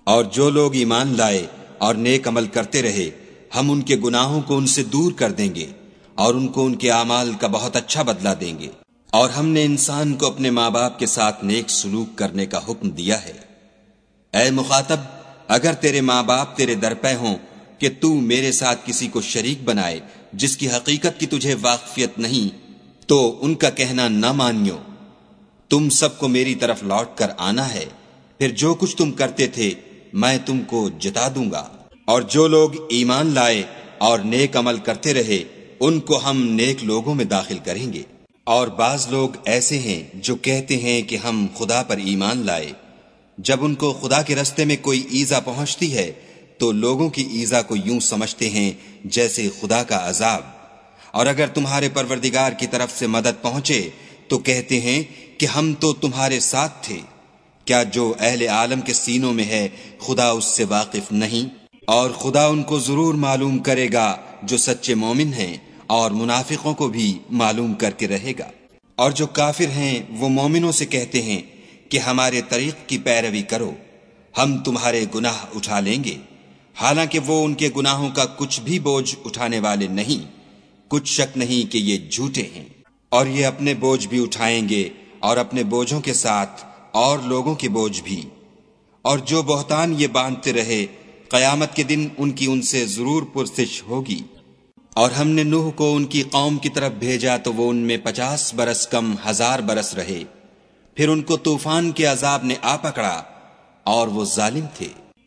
اور جو لوگ ایمان لائے اور نیک عمل کرتے رہے ہم ان کے گناہوں کو ان سے دور کر دیں گے اور ان کو ان کے اعمال کا بہت اچھا بدلہ دیں گے۔ اور ہم نے انسان کو اپنے ماں باپ کے ساتھ نیک سلوک کرنے کا حکم دیا ہے۔ اے مخاطب، اگر تیرے ماں باپ تیرے درپے ہوں کہ تو میرے ساتھ کسی کو شریک بنائے جس کی حقیقت کی تجھے واقفیت نہیں، تو ان کا کہنا نہ مانیو۔ تم سب کو میری طرف لوٹ کر آنا ہے، پھر جو کچھ تم کرتے تھے میں تم کو جتا دوں گا۔ اور جو لوگ ایمان لائے اور نیک عمل کرتے رہے ان کو ہم نیک لوگوں میں داخل کریں گے۔ اور بعض لوگ ایسے ہیں جو کہتے ہیں کہ ہم خدا پر ایمان لائے، جب ان کو خدا کے رستے میں کوئی ایذا پہنچتی ہے تو لوگوں کی ایذا کو یوں سمجھتے ہیں جیسے خدا کا عذاب، اور اگر تمہارے پروردگار کی طرف سے مدد پہنچے تو کہتے ہیں کہ ہم تو تمہارے ساتھ تھے۔ کیا جو اہل عالم کے سینوں میں ہے خدا اس سے واقف نہیں؟ اور خدا ان کو ضرور معلوم کرے گا جو سچے مومن ہیں، اور منافقوں کو بھی معلوم کر کے رہے گا۔ اور جو کافر ہیں وہ مومنوں سے کہتے ہیں کہ ہمارے طریق کی پیروی کرو، ہم تمہارے گناہ اٹھا لیں گے، حالانکہ وہ ان کے گناہوں کا کچھ بھی بوجھ اٹھانے والے نہیں۔ کچھ شک نہیں کہ یہ جھوٹے ہیں، اور یہ اپنے بوجھ بھی اٹھائیں گے اور اپنے بوجھوں کے ساتھ اور لوگوں کے بوجھ بھی۔ اور جو بہتان یہ باندھتے رہے قیامت کے دن ان کی ان سے ضرور پرسش ہوگی۔ اور ہم نے نوح کو ان کی قوم کی طرف بھیجا تو وہ ان میں 50 برس کم 1000 برس رہے، پھر ان کو طوفان کے عذاب نے آ پکڑا اور وہ ظالم تھے۔